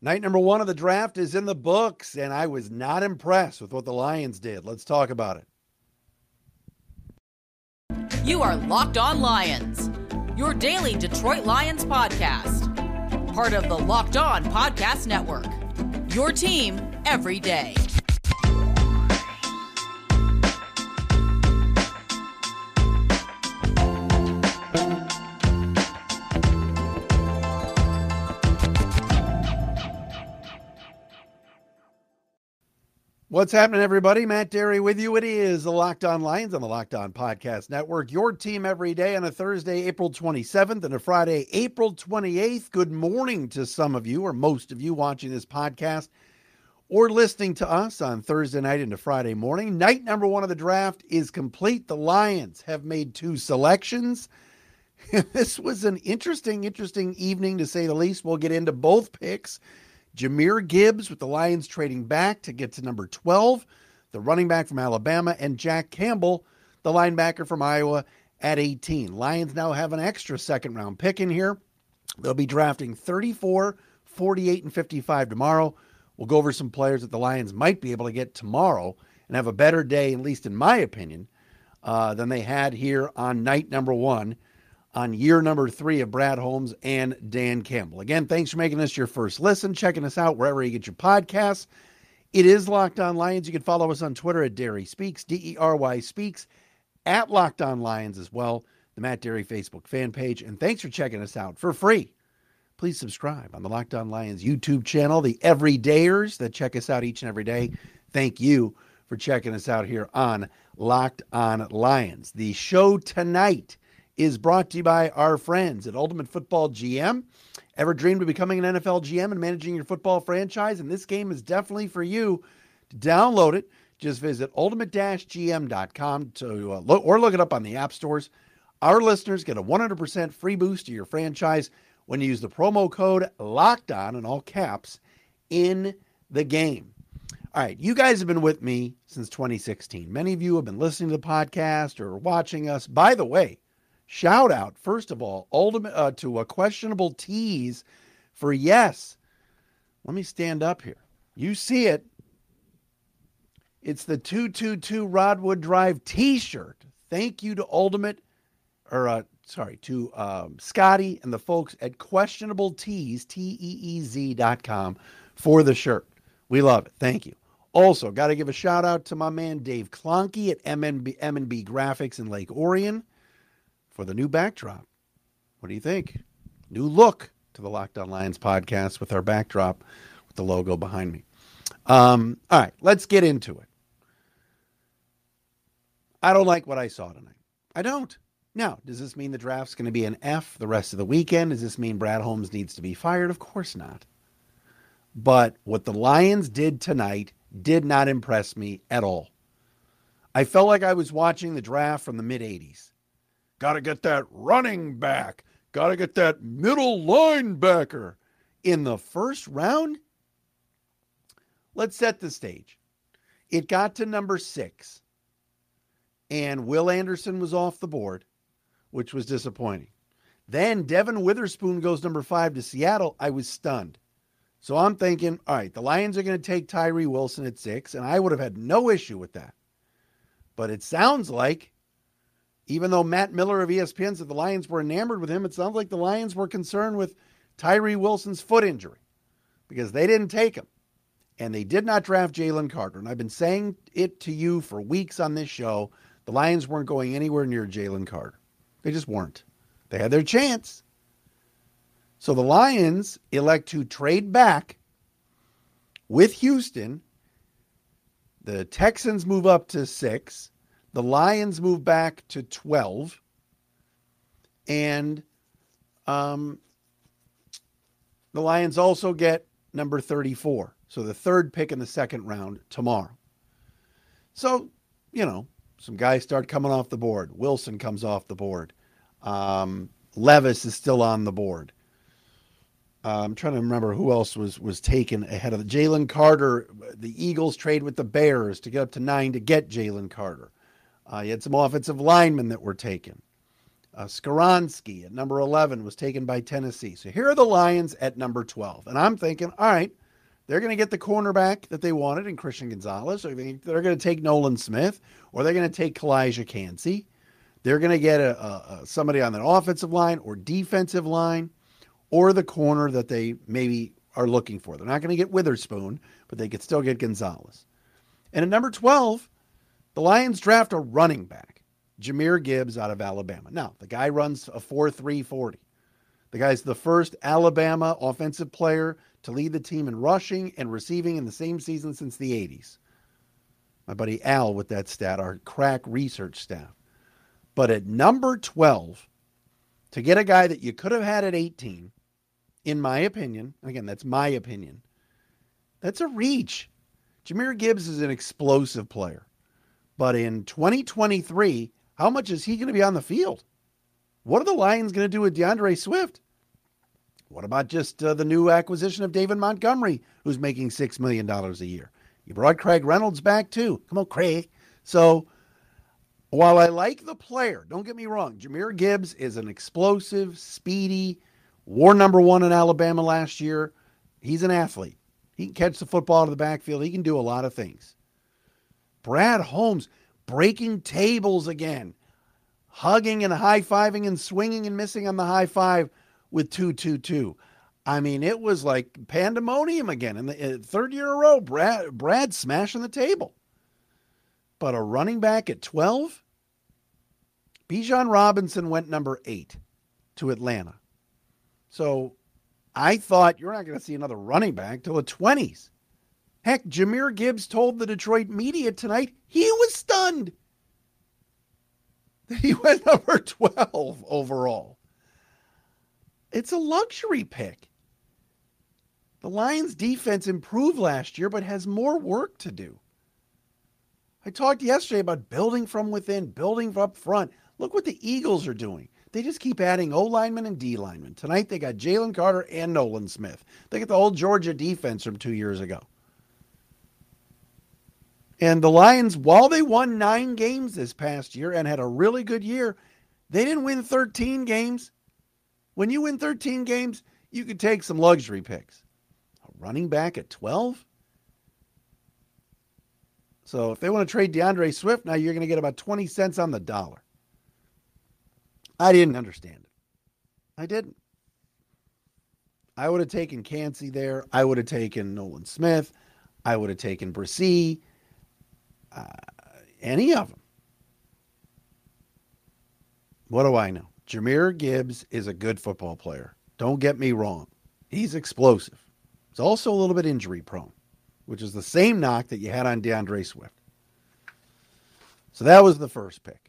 Night number one of the draft is in the books, and I was not impressed with what the Lions did. Let's talk about it. You are Locked On Lions, your daily Detroit Lions podcast. Part of the Locked On Podcast Network, your team every day. What's happening, everybody? Matt Derry with you. It is the Locked On Lions on the Locked On Podcast Network. Your team every day on a Thursday, April 27th, and a Friday, April 28th. Good morning to some of you, or most of you, watching this podcast or listening to us on Thursday night into Friday morning. Night number one of the draft is complete. The Lions have made two selections. This was an interesting evening, to say the least. We'll get into both picks. Jahmyr Gibbs with the Lions trading back to get to number 12, the running back from Alabama, and Jack Campbell, the linebacker from Iowa, at 18. Lions now have an extra second-round pick in here. They'll be drafting 34, 48, and 55 tomorrow. We'll go over some players that the Lions might be able to get tomorrow and have a better day, at least in my opinion, than they had here on night number one, on year number 3 of Brad Holmes and Dan Campbell. Again, thanks for making this your first listen, checking us out wherever you get your podcasts. It is Locked On Lions. You can follow us on Twitter at Derry Speaks, D-E-R-Y Speaks, at Locked On Lions as well, the Matt Derry Facebook fan page. And thanks for checking us out for free. Please subscribe on the Locked On Lions YouTube channel, the everydayers that check us out each and every day. Thank you for checking us out here on Locked On Lions. The show tonight is brought to you by our friends at Ultimate Football GM. Ever dreamed of becoming an NFL GM and managing your football franchise? And this game is definitely for you. To download it, just visit ultimate-gm.com or look it up on the app stores. Our listeners get a 100% free boost to your franchise when you use the promo code LOCKEDON in all caps in the game. All right, you guys have been with me since 2016. Many of you have been listening to the podcast or watching us. By the way, shout out, first of all, to a Questionable Tees for yes. Let me stand up here. You see it. It's the 222 Rodwood Drive t-shirt. Thank you to Scotty and the folks at Questionable Tees, Teez.com for the shirt. We love it. Thank you. Also, got to give a shout out to my man Dave Klonke at M&B Graphics in Lake Orion for the new backdrop. What do you think? New look to the Locked On Lions podcast with our backdrop with the logo behind me. All right, let's get into it. I don't like what I saw tonight. I don't. Now, does this mean the draft's going to be an F the rest of the weekend? Does this mean Brad Holmes needs to be fired? Of course not. But what the Lions did tonight did not impress me at all. I felt like I was watching the draft from the mid-'80s. Got to get that running back. Got to get that middle linebacker in the first round. Let's set the stage. It got to number 6, and Will Anderson was off the board, which was disappointing. Then Devin Witherspoon goes number 5 to Seattle. I was stunned. So I'm thinking, all right, the Lions are going to take Tyree Wilson at 6, and I would have had no issue with that. But it sounds like, even though Matt Miller of ESPN said the Lions were enamored with him, it sounds like the Lions were concerned with Tyree Wilson's foot injury because they didn't take him. And they did not draft Jalen Carter. And I've been saying it to you for weeks on this show. The Lions weren't going anywhere near Jalen Carter. They just weren't. They had their chance. So the Lions elect to trade back with Houston. The Texans move up to 6. The Lions move back to 12. And the Lions also get number 34. So the third pick in the second round tomorrow. So, some guys start coming off the board. Wilson comes off the board. Levis is still on the board. I'm trying to remember who else was taken ahead of the Jalen Carter. The Eagles trade with the Bears to get up to 9 to get Jalen Carter. You had some offensive linemen that were taken. Skoronski at number 11 was taken by Tennessee. So here are the Lions at number 12. And I'm thinking, all right, they're going to get the cornerback that they wanted in Christian Gonzalez. Or they're going to take Nolan Smith, or they're going to take Kalijah Kancey. They're going to get somebody on the offensive line or defensive line, or the corner that they maybe are looking for. They're not going to get Witherspoon, but they could still get Gonzalez. And at number 12, the Lions draft a running back, Jahmyr Gibbs out of Alabama. Now, the guy runs a 4.3 40. The guy's the first Alabama offensive player to lead the team in rushing and receiving in the same season since the 80s. My buddy Al with that stat, our crack research staff. But at number 12, to get a guy that you could have had at 18, in my opinion, again, that's my opinion, that's a reach. Jahmyr Gibbs is an explosive player. But in 2023, how much is he going to be on the field? What are the Lions going to do with DeAndre Swift? What about just the new acquisition of David Montgomery, who's making $6 million a year? You brought Craig Reynolds back too. Come on, Craig. So while I like the player, don't get me wrong, Jahmyr Gibbs is an explosive, speedy, war number 1 in Alabama last year. He's an athlete. He can catch the football out of the backfield. He can do a lot of things. Brad Holmes breaking tables again, hugging and high-fiving and swinging and missing on the high five with 2-2-2. I mean, it was like pandemonium again. In the third year in a row, Brad smashing the table. But a running back at 12? Bijan Robinson went number 8 to Atlanta. So I thought you're not going to see another running back till the 20s. Heck, Jahmyr Gibbs told the Detroit media tonight he was stunned that he went number 12 overall. It's a luxury pick. The Lions defense improved last year, but has more work to do. I talked yesterday about building from within, building up front. Look what the Eagles are doing. They just keep adding O linemen and D linemen. Tonight they got Jalen Carter and Nolan Smith. They got the whole Georgia defense from 2 years ago. And the Lions, while they won 9 games this past year and had a really good year, they didn't win 13 games. When you win 13 games, you could take some luxury picks. A running back at 12? So if they want to trade DeAndre Swift, now you're going to get about 20 cents on the dollar. I didn't understand it. I didn't. I would have taken Kancey there. I would have taken Nolan Smith. I would have taken Bresee. Any of them. What do I know? Jahmyr Gibbs is a good football player. Don't get me wrong. He's explosive. He's also a little bit injury prone, which is the same knock that you had on DeAndre Swift. So that was the first pick.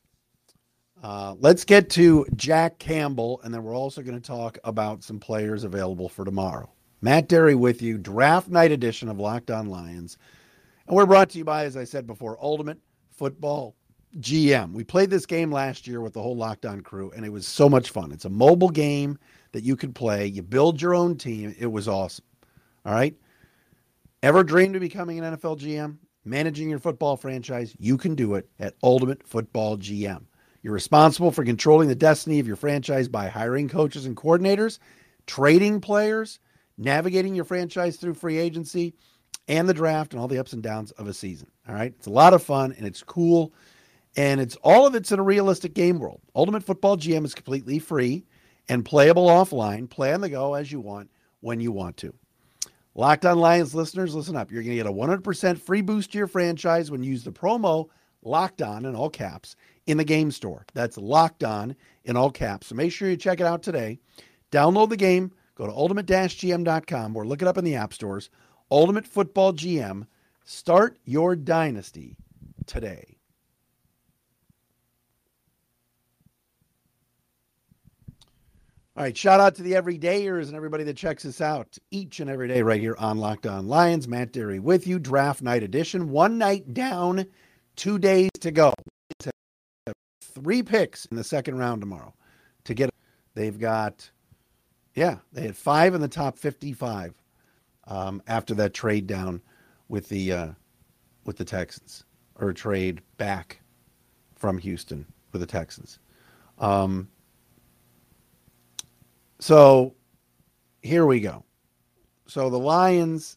Let's get to Jack Campbell, and then we're also going to talk about some players available for tomorrow. Matt Derry with you, draft night edition of Locked On Lions. And we're brought to you by, as I said before, Ultimate Football GM. We played this game last year with the whole Locked On crew, and it was so much fun. It's a mobile game that you could play. You build your own team. It was awesome. All right? Ever dreamed of becoming an NFL GM? Managing your football franchise? You can do it at Ultimate Football GM. You're responsible for controlling the destiny of your franchise by hiring coaches and coordinators, trading players, navigating your franchise through free agency, and the draft and all the ups and downs of a season. All right? It's a lot of fun, and it's cool, and all of it's in a realistic game world. Ultimate Football GM is completely free and playable offline. Play on the go as you want, when you want to. Locked On Lions listeners, listen up. You're going to get a 100% free boost to your franchise when you use the promo Locked On in all caps in the game store. That's Locked On in all caps. So make sure you check it out today. Download the game. Go to ultimate-gm.com or look it up in the app stores. Ultimate Football GM. Start your dynasty today. All right, shout out to the everydayers and everybody that checks us out each and every day right here on Locked On Lions. Matt Derry with you, draft night edition. 1 night down, 2 days to go. 3 picks in the second round tomorrow to get. They've got, they had 5 in the top 55 after that trade down with the Texans, or trade back from Houston with the Texans. So here we go. So the Lions,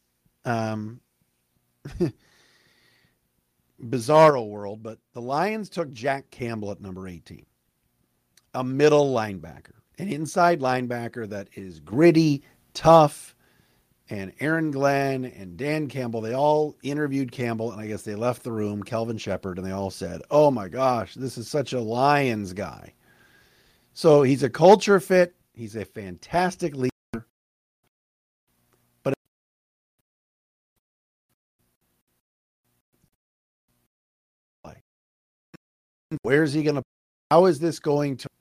bizarro world, but the Lions took Jack Campbell at number 18, a middle linebacker, an inside linebacker that is gritty, tough, and Aaron Glenn and Dan Campbell, they all interviewed Campbell, and I guess they left the room, Kelvin Shepard, and they all said, oh my gosh, this is such a Lions guy. So he's a culture fit. He's a fantastic leader. But where is he going to, how is this going to,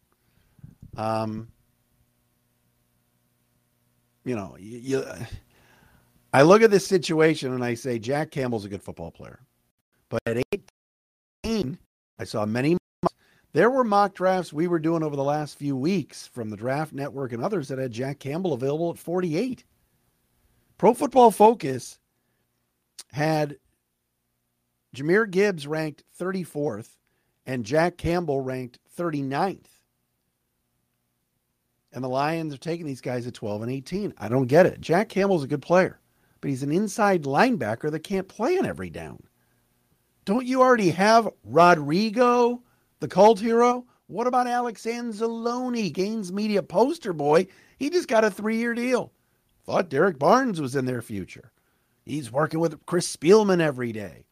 I look at this situation and I say, Jack Campbell's a good football player. But at 18, I saw many. There were mock drafts we were doing over the last few weeks from the Draft Network and others that had Jack Campbell available at 48. Pro Football Focus had Jahmyr Gibbs ranked 34th and Jack Campbell ranked 39th. And the Lions are taking these guys at 12 and 18. I don't get it. Jack Campbell's a good player, but he's an inside linebacker that can't play on every down. Don't you already have Rodrigo, the cult hero? What about Alex Anzalone, Gaines Media poster boy? He just got a 3-year deal. Thought Derek Barnes was in their future. He's working with Chris Spielman every day.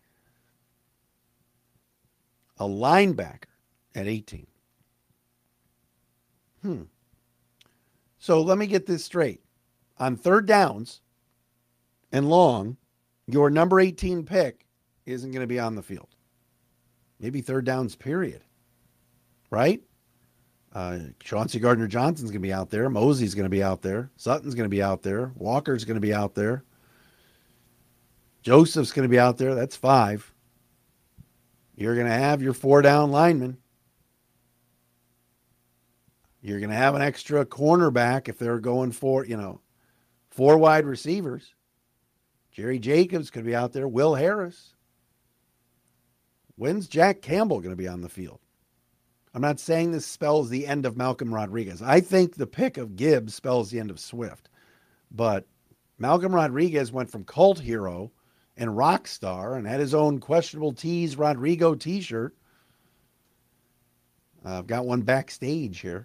A linebacker at 18. So let me get this straight. On third downs and long, your number 18 pick isn't going to be on the field. Maybe third downs, period. Right? Chauncey Gardner-Johnson's going to be out there. Mosey's going to be out there. Sutton's going to be out there. Walker's going to be out there. Joseph's going to be out there. That's 5. You're going to have your 4-down lineman. You're going to have an extra cornerback if they're going for, 4 wide receivers. Jerry Jacobs could be out there. Will Harris. When's Jack Campbell going to be on the field? I'm not saying this spells the end of Malcolm Rodriguez. I think the pick of Gibbs spells the end of Swift. But Malcolm Rodriguez went from cult hero and rock star and had his own questionable tease Rodrigo t-shirt. I've got one backstage here.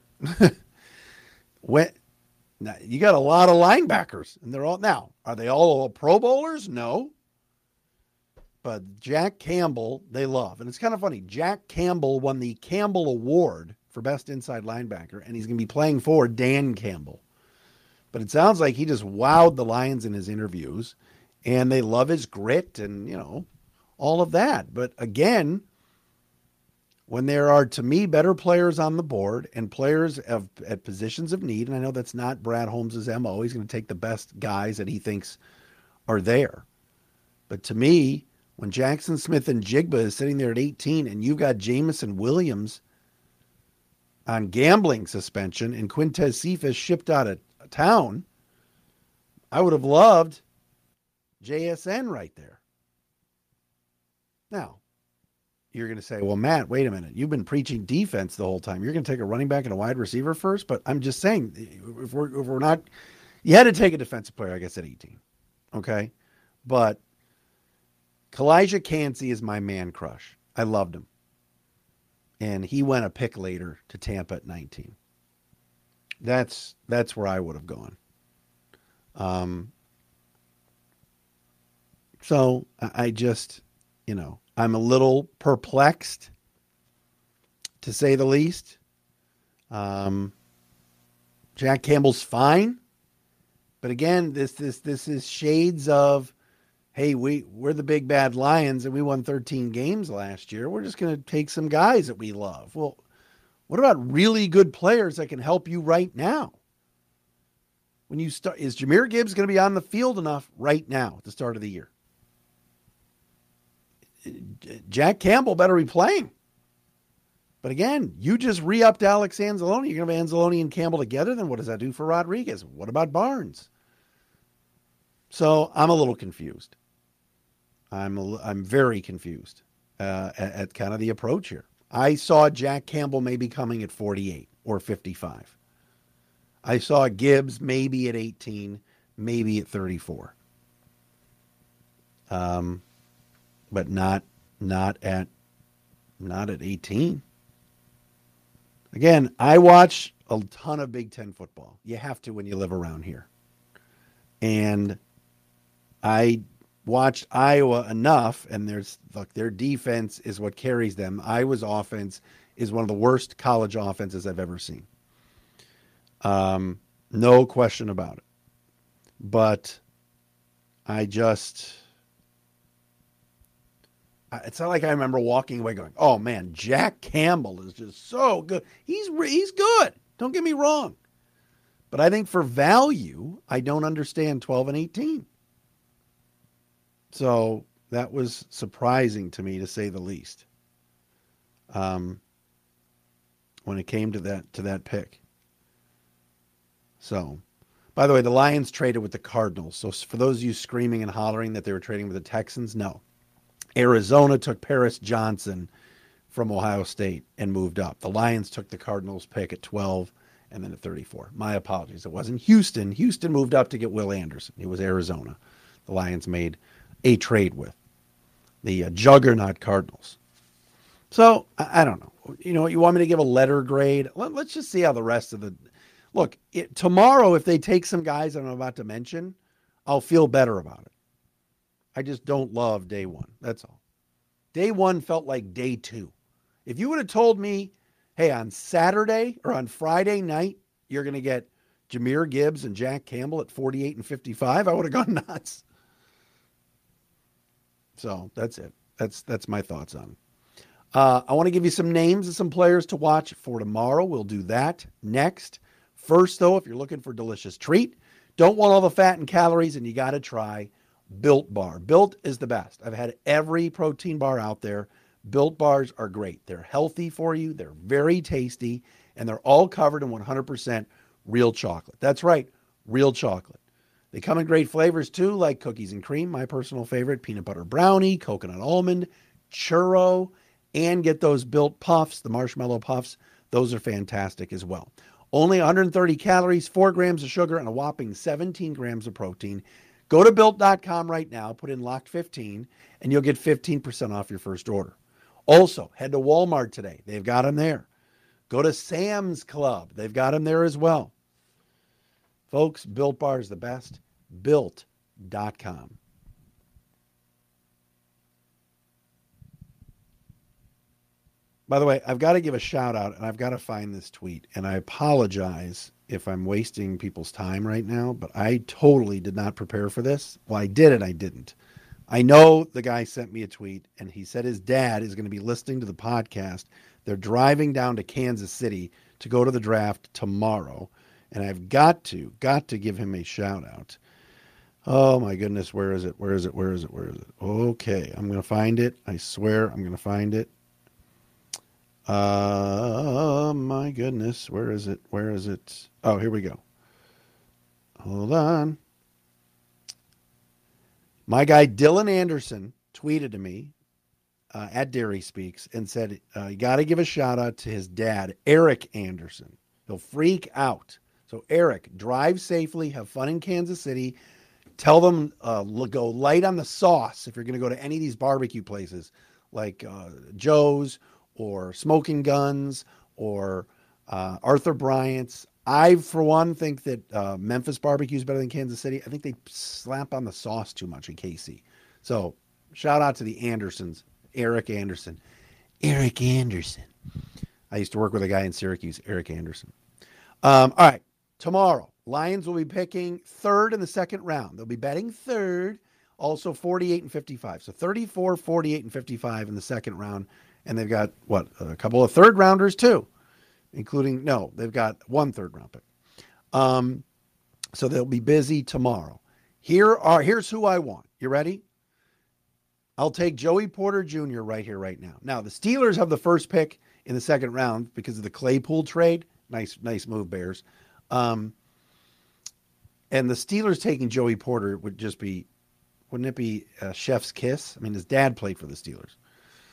You got a lot of linebackers, and they're all now. Are they all Pro Bowlers? No. But Jack Campbell, they love. And it's kind of funny. Jack Campbell won the Campbell Award for Best Inside Linebacker, and he's going to be playing for Dan Campbell. But it sounds like he just wowed the Lions in his interviews, and they love his grit and, all of that. But again, when there are, to me, better players on the board and players at positions of need, and I know that's not Brad Holmes' MO. He's going to take the best guys that he thinks are there. But to me, when Jackson Smith and Jigba is sitting there at 18 and you've got Jameson Williams on gambling suspension and Quintez Cephas shipped out of town, I would have loved JSN right there. Now, you're going to say, well, Matt, wait a minute. You've been preaching defense the whole time. You're going to take a running back and a wide receiver first? But I'm just saying, if we're not, you had to take a defensive player, I guess, at 18. Okay? But Kalijah Kancey is my man crush. I loved him. And he went a pick later to Tampa at 19. That's where I would have gone. So I just, I'm a little perplexed, to say the least. Jack Campbell's fine, but again, this is shades of, hey, we're the big bad Lions and we won 13 games last year. We're just going to take some guys that we love. Well, what about really good players that can help you right now? When you start, is Jahmyr Gibbs going to be on the field enough right now at the start of the year? Jack Campbell better be playing. But again, you just re-upped Alex Anzalone. You're going to have Anzalone and Campbell together. Then what does that do for Rodriguez? What about Barnes? So I'm a little confused. I'm very confused at kind of the approach here. I saw Jack Campbell maybe coming at 48 or 55. I saw Gibbs maybe at 18, maybe at 34. But not at 18. Again, I watch a ton of Big Ten football. You have to when you live around here. And I watched Iowa enough, and their defense is what carries them. Iowa's offense is one of the worst college offenses I've ever seen. No question about it. But it's not like I remember walking away going, oh man, Jack Campbell is just so good. He's good. Don't get me wrong. But I think for value, I don't understand 12 and 18. So that was surprising to me, to say the least. When it came to that pick. So, by the way, the Lions traded with the Cardinals. So for those of you screaming and hollering that they were trading with the Texans, no. Arizona took Paris Johnson from Ohio State and moved up. The Lions took the Cardinals pick at 12 and then at 34. My apologies. It wasn't Houston. Houston moved up to get Will Anderson. It was Arizona. The Lions made a trade with the juggernaut Cardinals. So I don't know. You know, you want me to give a letter grade? Let's just see how the rest of the look. Tomorrow, if they take some guys I'm about to mention, I'll feel better about it. I just don't love day one. That's all. Day one felt like day two. If you would have told me, hey, on Saturday or on Friday night, you're going to get Jahmyr Gibbs and Jack Campbell at 48 and 55, I would have gone nuts. So that's it. That's my thoughts on it. I want to give you some names of some players to watch for tomorrow. We'll do that next. First, though, if you're looking for a delicious treat, don't want all the fat and calories, and you got to try Built Bar. Built is the best. I've had every protein bar out there. Built Bars are great. They're healthy for you. They're very tasty, and they're all covered in 100% real chocolate. That's right, real chocolate. They come in great flavors, too, like cookies and cream, my personal favorite, peanut butter brownie, coconut almond, churro, and get those Built Puffs, the marshmallow puffs. Those are fantastic as well. Only 130 calories, 4 grams of sugar, and a whopping 17 grams of protein. Go to Built.com right now, put in Locked15, and you'll get 15% off your first order. Also, head to Walmart today. They've got them there. Go to Sam's Club. They've got them there as well. Folks, Built Bar is the best. Built.com. By the way, I've got to give a shout out, and I've got to find this tweet, and I apologize if I'm wasting people's time right now, but I totally did not prepare for this. Well, I did and I didn't. I know the guy sent me a tweet, and he said his dad is going to be listening to the podcast. They're driving down to Kansas City to go to the draft tomorrow, and I've got to give him a shout out. Oh my goodness, where is it? Okay, I'm going to find it. I swear I'm going to find it. My goodness, where is it? Oh, here we go. Hold on. My guy Dylan Anderson tweeted to me at Dairy Speaks and said, you got to give a shout out to his dad, Eric Anderson. He'll freak out. So Eric, drive safely, have fun in Kansas City. Tell them go light on the sauce if you're going to go to any of these barbecue places like Joe's or Smoking Guns or Arthur Bryant's. I, for one, think that Memphis barbecue is better than Kansas City. I think they slap on the sauce too much in KC. So shout out to the Andersons, Eric Anderson. Eric Anderson. I used to work with a guy in Syracuse, Eric Anderson. All right, tomorrow, Lions will be picking third in the second round. They'll be betting third, also 48 and 55. So 34, 48, and 55 in the second round. And they've got, a couple of third rounders too, they've got one third round pick. So they'll be busy tomorrow. Here's who I want. You ready? I'll take Joey Porter Jr. right here, right now. Now, the Steelers have the first pick in the second round because of the Claypool trade. Nice move, Bears. And the Steelers taking Joey Porter wouldn't it be a chef's kiss? I mean, his dad played for the Steelers.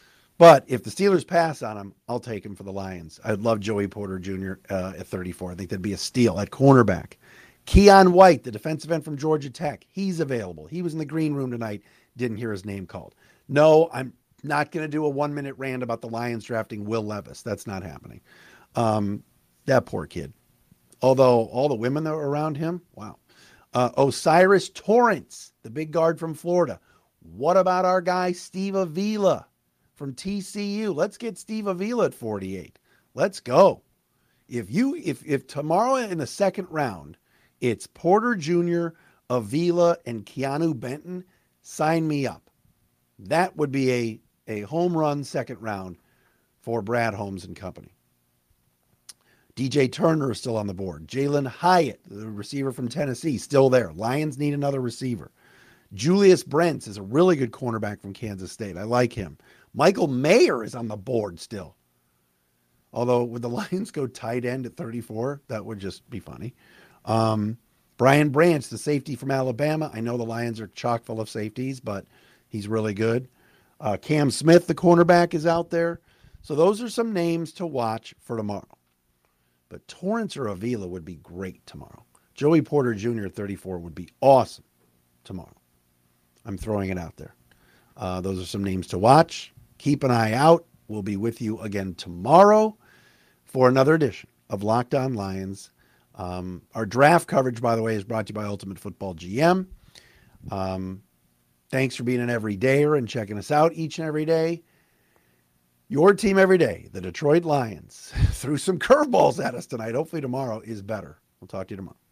But if the Steelers pass on him, I'll take him for the Lions. I'd love Joey Porter Jr. At 34. I think that'd be a steal at cornerback. Keon White, the defensive end from Georgia Tech, he's available. He was in the green room tonight. Didn't hear his name called. No, I'm not going to do a 1-minute rant about the Lions drafting Will Levis. That's not happening. That poor kid. Although all the women that were around him, wow. Osiris Torrance, the big guard from Florida. What about our guy Steve Avila from TCU? Let's get Steve Avila at 48. Let's go. If tomorrow in the second round, it's Porter Jr., Avila, and Keanu Benton, sign me up. That would be a home run second round for Brad Holmes and company. DJ Turner is still on the board. Jalen Hyatt, the receiver from Tennessee, still there. Lions need another receiver. Julius Brents is a really good cornerback from Kansas State. I like him. Michael Mayer is on the board still. Although, would the Lions go tight end at 34? That would just be funny. Brian Branch, the safety from Alabama. I know the Lions are chock full of safeties, but he's really good. Cam Smith, the cornerback, is out there. So those are some names to watch for tomorrow. But Torrance or Avila would be great tomorrow. Joey Porter Jr. at 34 would be awesome tomorrow. I'm throwing it out there. Those are some names to watch. Keep an eye out. We'll be with you again tomorrow for another edition of Locked On Lions. Our draft coverage, by the way, is brought to you by Ultimate Football GM. Thanks for being an everydayer and checking us out each and every day. Your team every day, the Detroit Lions, threw some curveballs at us tonight. Hopefully tomorrow is better. We'll talk to you tomorrow.